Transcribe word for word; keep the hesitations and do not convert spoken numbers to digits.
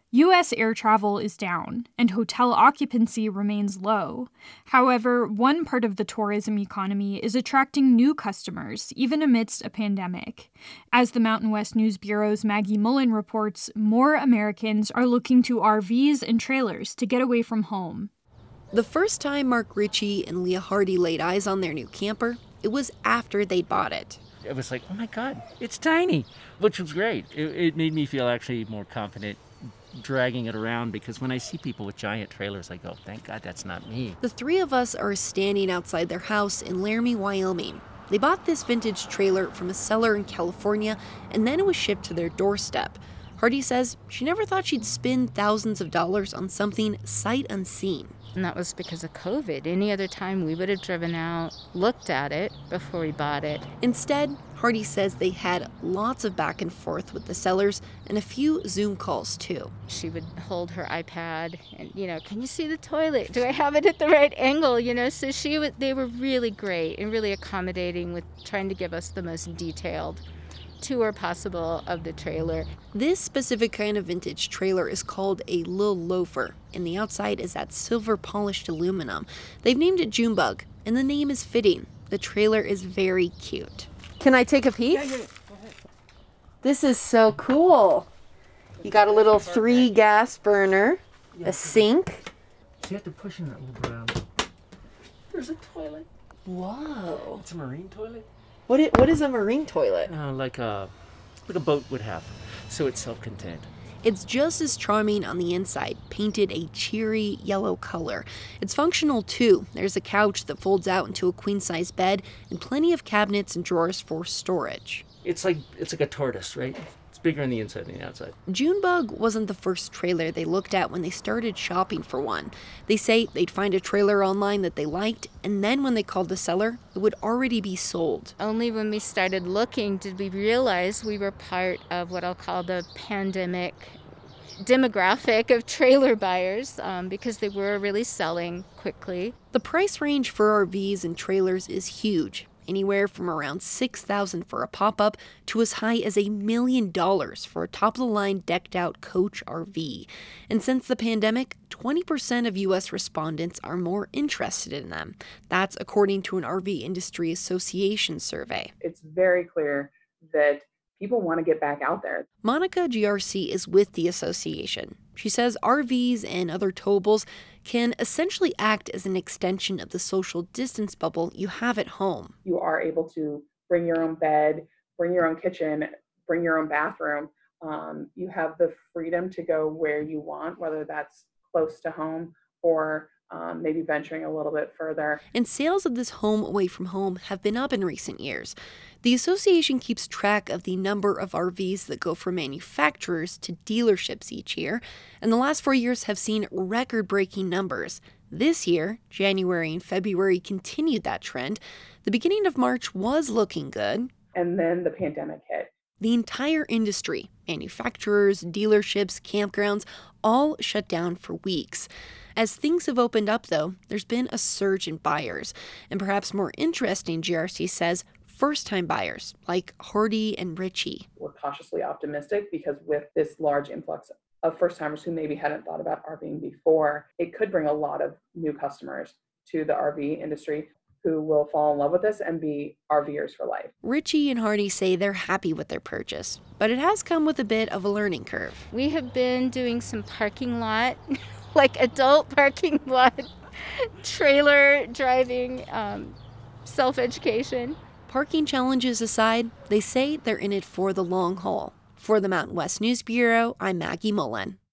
U S air travel is down, and hotel occupancy remains low. However, one part of the tourism economy is attracting new customers, even amidst a pandemic. As the Mountain West News Bureau's Maggie Mullen reports, more Americans are looking to R Vs and trailers to get away from home. The first time Mark Ritchie and Leah Hardy laid eyes on their new camper, it was after they'd bought it. It was like, oh my God, it's tiny, which was great. It, it made me feel actually more confident dragging it around, because when I see people with giant trailers, I go, thank God that's not me. The three of us are standing outside their house in Laramie, Wyoming. They bought this vintage trailer from a seller in California, and then it was shipped to their doorstep. Hardy says she never thought she'd spend thousands of dollars on something sight unseen. And that was because of COVID. Any other time we would have driven out, looked at it before we bought it. Instead, Hardy says they had lots of back and forth with the sellers and a few Zoom calls too. She would hold her iPad and, you know, can you see the toilet? Do I have it at the right angle? You know, so she would, they were really great and really accommodating with trying to give us the most detailed tour possible of the trailer. This specific kind of vintage trailer is called a Lil Loafer, and the outside is that silver polished aluminum. They've named it Junebug, and the name is fitting. The trailer is very cute. Can I take a peek? Yeah, yeah, go ahead. This is so cool. You got a little three gas burner, a sink. So you have to push in that little around. There's a toilet. Whoa. It's a marine toilet. What is, what is a marine toilet? Uh, like a like a boat would have, so it's self-contained. It's just as charming on the inside, painted a cheery yellow color. It's functional too. There's a couch that folds out into a queen-size bed and plenty of cabinets and drawers for storage. It's like it's like a tortoise, right? It's bigger on the inside than the outside. Junebug wasn't the first trailer they looked at when they started shopping for one. They say they'd find a trailer online that they liked, and then when they called the seller, it would already be sold. Only when we started looking did we realize we were part of what I'll call the pandemic demographic of trailer buyers, um, because they were really selling quickly. The price range for R Vs and trailers is huge. Anywhere from around six thousand dollars for a pop-up to as high as a million dollars for a top-of-the-line decked-out coach R V. And since the pandemic, twenty percent of U S respondents are more interested in them. That's according to an R V Industry Association survey. It's very clear that people want to get back out there. Monica G R C is with the association. She says R Vs and other towables can essentially act as an extension of the social distance bubble you have at home. You are able to bring your own bed, bring your own kitchen, bring your own bathroom. Um, you have the freedom to go where you want, whether that's close to home or um, maybe venturing a little bit further. And sales of this home away from home have been up in recent years. The association keeps track of the number of R Vs that go from manufacturers to dealerships each year, and the last four years have seen record-breaking numbers. This year, January and February continued that trend. The beginning of March was looking good. And then the pandemic hit. The entire industry, manufacturers, dealerships, campgrounds, all shut down for weeks. As things have opened up, though, there's been a surge in buyers. And perhaps more interesting, G R C says, first-time buyers like Hardy and Ritchie. We're cautiously optimistic because with this large influx of first-timers who maybe hadn't thought about RVing before, it could bring a lot of new customers to the R V industry who will fall in love with this and be RVers for life. Ritchie and Hardy say they're happy with their purchase, but it has come with a bit of a learning curve. We have been doing some parking lot, like adult parking lot, trailer driving, um, self-education. Parking challenges aside, they say they're in it for the long haul. For the Mountain West News Bureau, I'm Maggie Mullen.